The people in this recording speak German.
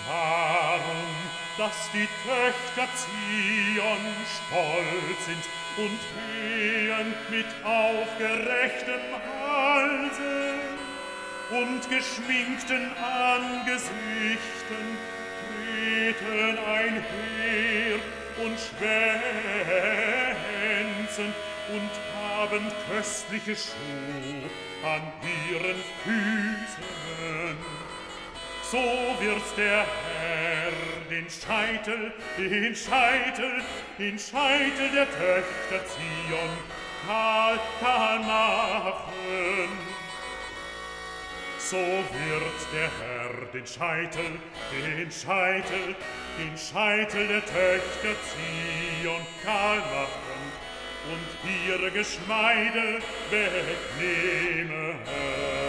Darum, dass die Töchter Zion stolz sind und gehen mit aufgerechtem Halse und geschminkten Angesichten, treten einher und schwänzen und haben köstliche Schuh an ihren Füßen. So wird der Herr den Scheitel der Töchter Zion kahl machen. So wird der Herr den Scheitel der Töchter Zion kahl machen und ihre Geschmeide wegnehmen.